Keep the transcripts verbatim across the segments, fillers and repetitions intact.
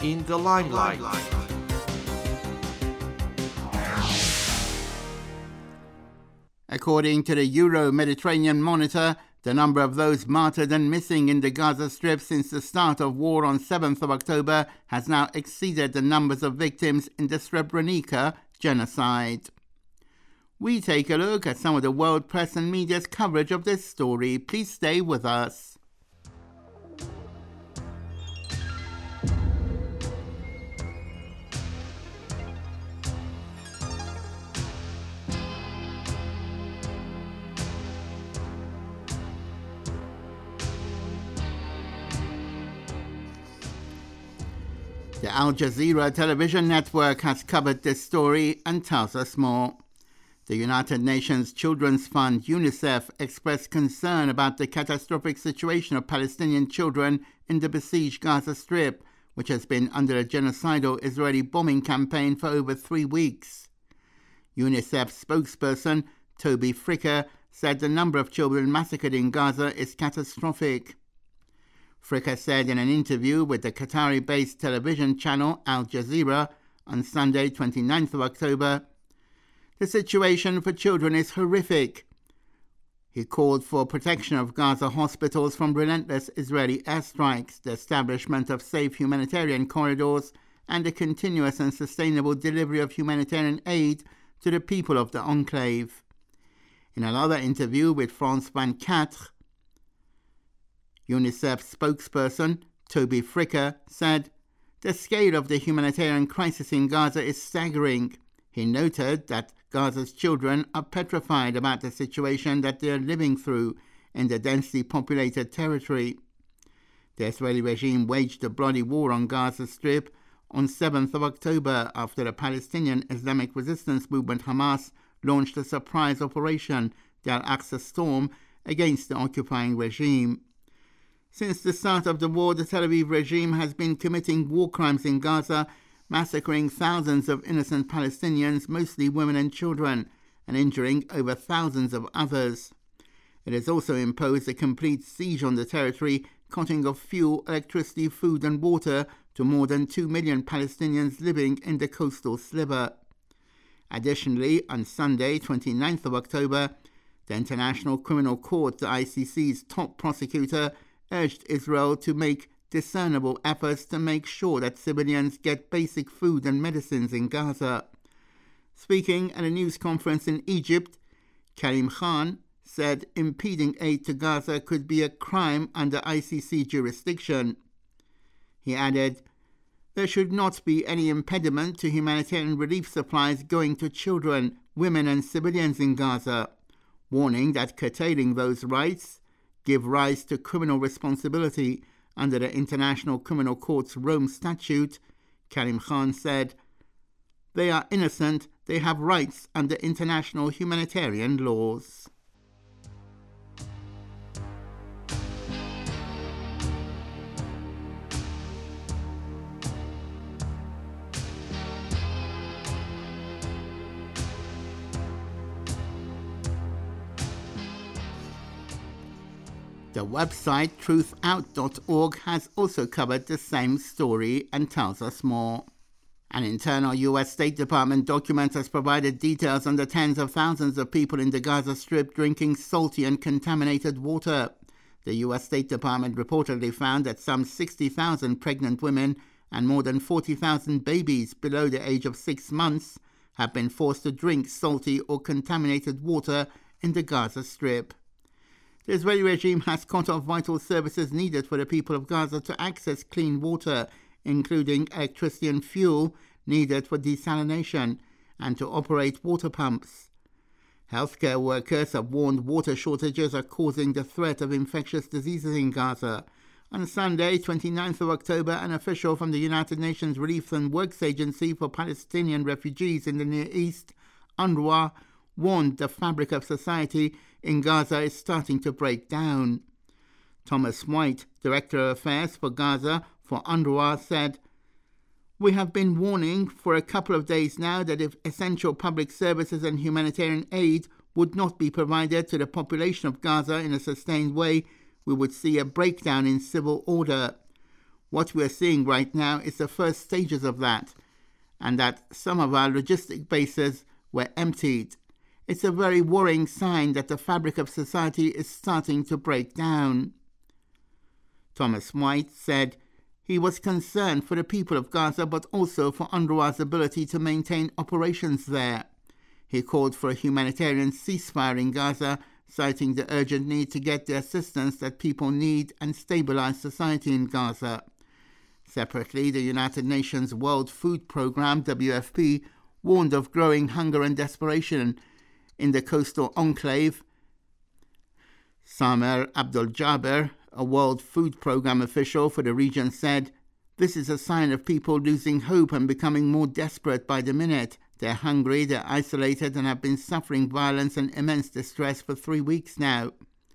in the limelight. According to the Euro-Mediterranean Monitor, the number of those martyred and missing in the Gaza Strip since the start of war on seventh of October has now exceeded the numbers of victims in the Srebrenica genocide. We take a look at some of the world press and media's coverage of this story. Please stay with us. The Al Jazeera television network has covered this story and tells us more. The United Nations Children's Fund, UNICEF, expressed concern about the catastrophic situation of Palestinian children in the besieged Gaza Strip, which has been under a genocidal Israeli bombing campaign for over three weeks. UNICEF spokesperson Toby Fricker said the number of children massacred in Gaza is catastrophic. Fricker said in an interview with the Qatari-based television channel Al Jazeera on Sunday, twenty-ninth of October, the situation for children is horrific. He called for protection of Gaza hospitals from relentless Israeli airstrikes, the establishment of safe humanitarian corridors, and the continuous and sustainable delivery of humanitarian aid to the people of the enclave. In another interview with France twenty-four, UNICEF spokesperson Toby Fricker said, "The scale of the humanitarian crisis in Gaza is staggering." He noted that Gaza's children are petrified about the situation that they are living through in the densely populated territory. The Israeli regime waged a bloody war on Gaza Strip on seventh of October after the Palestinian Islamic Resistance Movement Hamas launched a surprise operation, the Al-Aqsa Storm, against the occupying regime. Since the start of the war, the Tel Aviv regime has been committing war crimes in Gaza, massacring thousands of innocent Palestinians, mostly women and children, and injuring over thousands of others. It has also imposed a complete siege on the territory, cutting off fuel, electricity, food and water to more than two million Palestinians living in the coastal sliver. Additionally, on Sunday, twenty-ninth of October, the International Criminal Court, the I C C's top prosecutor, urged Israel to make discernible efforts to make sure that civilians get basic food and medicines in Gaza. Speaking at a news conference in Egypt, Karim Khan said impeding aid to Gaza could be a crime under I C C jurisdiction. He added, "There should not be any impediment to humanitarian relief supplies going to children, women and civilians in Gaza," warning that curtailing those rights give rise to criminal responsibility under the International Criminal Court's Rome Statute. Karim Khan said, "They are innocent, they have rights under international humanitarian laws." The website truth out dot org has also covered the same story and tells us more. An internal U S State Department document has provided details on the tens of thousands of people in the Gaza Strip drinking salty and contaminated water. The U S State Department reportedly found that some sixty thousand pregnant women and more than forty thousand babies below the age of six months have been forced to drink salty or contaminated water in the Gaza Strip. The Israeli regime has cut off vital services needed for the people of Gaza to access clean water, including electricity and fuel needed for desalination and to operate water pumps. Healthcare workers have warned water shortages are causing the threat of infectious diseases in Gaza. On Sunday, twenty-ninth of October, an official from the United Nations Relief and Works Agency for Palestinian Refugees in the Near East, UNRWA, warned the fabric of society in Gaza is starting to break down. Thomas White, Director of Affairs for Gaza for UNRWA, said, "We have been warning for a couple of days now that if essential public services and humanitarian aid would not be provided to the population of Gaza in a sustained way, we would see a breakdown in civil order. What we're seeing right now is the first stages of that, and that some of our logistic bases were emptied. It's a very worrying sign that the fabric of society is starting to break down. Thomas White said he was concerned for the people of Gaza, but also for UNRWA's ability to maintain operations there. He called for a humanitarian ceasefire in Gaza, citing the urgent need to get the assistance that people need and stabilize society in Gaza. Separately, the United Nations World Food Programme, W F P, warned of growing hunger and desperation in the coastal enclave. Samer Abdul-Jabbar, a World Food Programme official for the region, said, "This is a sign of people losing hope and becoming more desperate by the minute. They're hungry, they're isolated, and have been suffering violence and immense distress for three weeks now."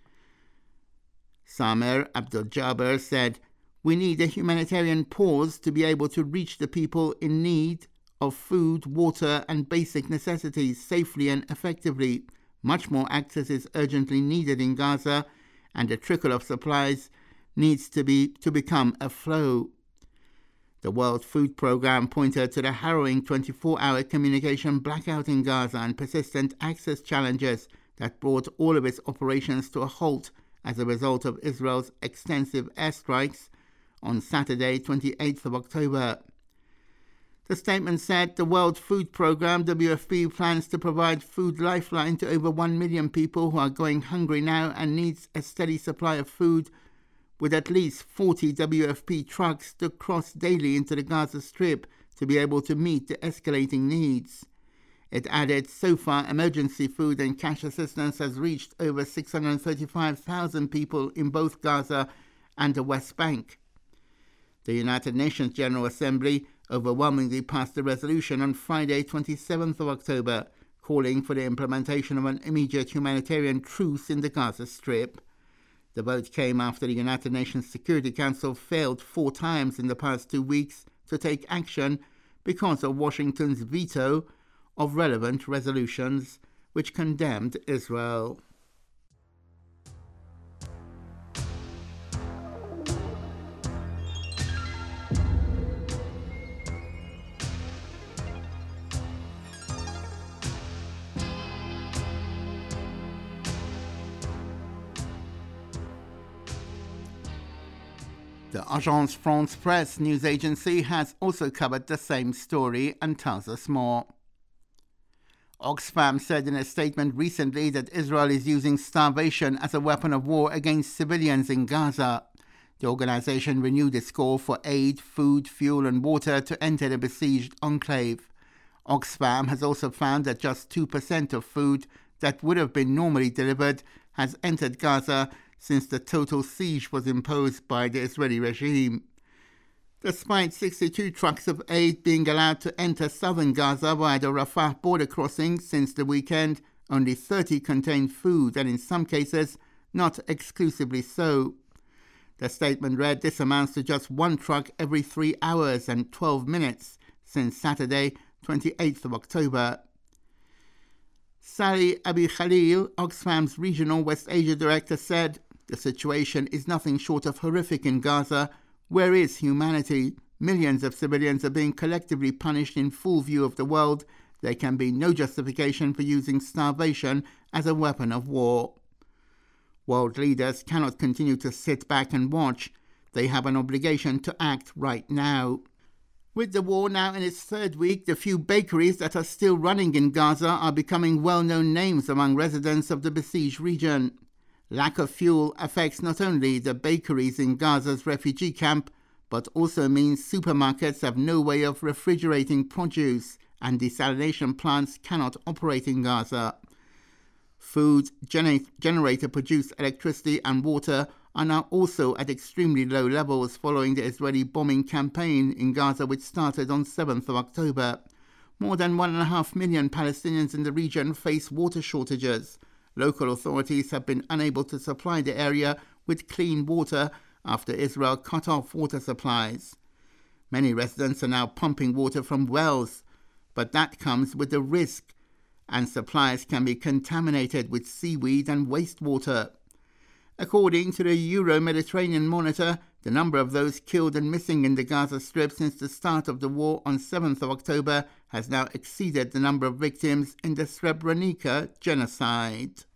Samer Abdul-Jabbar said, "We need a humanitarian pause to be able to reach the people in need of food, water, and basic necessities safely and effectively. Much more access is urgently needed in Gaza, and the trickle of supplies needs to be to become a flow." The World Food Programme pointed to the harrowing twenty-four hour communication blackout in Gaza and persistent access challenges that brought all of its operations to a halt as a result of Israel's extensive airstrikes on Saturday, twenty-eighth of October. The statement said the World Food Programme, W F P, plans to provide food lifeline to over one million people who are going hungry now and needs a steady supply of food, with at least forty W F P trucks to cross daily into the Gaza Strip to be able to meet the escalating needs. It added, so far, emergency food and cash assistance has reached over six hundred thirty-five thousand people in both Gaza and the West Bank. The United Nations General Assembly overwhelmingly passed a resolution on Friday, twenty-seventh of October, calling for the implementation of an immediate humanitarian truce in the Gaza Strip. The vote came after the United Nations Security Council failed four times in the past two weeks to take action because of Washington's veto of relevant resolutions which condemned Israel. The Agence France-Presse news agency has also covered the same story and tells us more. Oxfam said in a statement recently that Israel is using starvation as a weapon of war against civilians in Gaza. The organization renewed its call for aid, food, fuel and water to enter the besieged enclave. Oxfam has also found that just two percent of food that would have been normally delivered has entered Gaza since the total siege was imposed by the Israeli regime. Despite sixty-two trucks of aid being allowed to enter southern Gaza via the Rafah border crossing since the weekend, only thirty contained food, and in some cases, not exclusively so. The statement read, "This amounts to just one truck every three hours and twelve minutes since Saturday, twenty-eighth of October. Sally Abi Khalil, Oxfam's regional West Asia director, said, "The situation is nothing short of horrific in Gaza. Where is humanity? Millions of civilians are being collectively punished in full view of the world. There can be no justification for using starvation as a weapon of war." World leaders cannot continue to sit back and watch. They have an obligation to act right now. With the war now in its third week, the few bakeries that are still running in Gaza are becoming well-known names among residents of the besieged region. Lack of fuel affects not only the bakeries in Gaza's refugee camp, but also means supermarkets have no way of refrigerating produce and desalination plants cannot operate in Gaza. Food, gener- generator-produced electricity and water are now also at extremely low levels following the Israeli bombing campaign in Gaza, which started on seventh of October. More than one and a half million Palestinians in the region face water shortages. Local authorities have been unable to supply the area with clean water after Israel cut off water supplies. Many residents are now pumping water from wells, but that comes with a risk, and supplies can be contaminated with seaweed and wastewater. According to the Euro-Mediterranean Monitor, The number of those killed and missing in the Gaza Strip since the start of the war on seventh of October has now exceeded the number of victims in the Srebrenica genocide.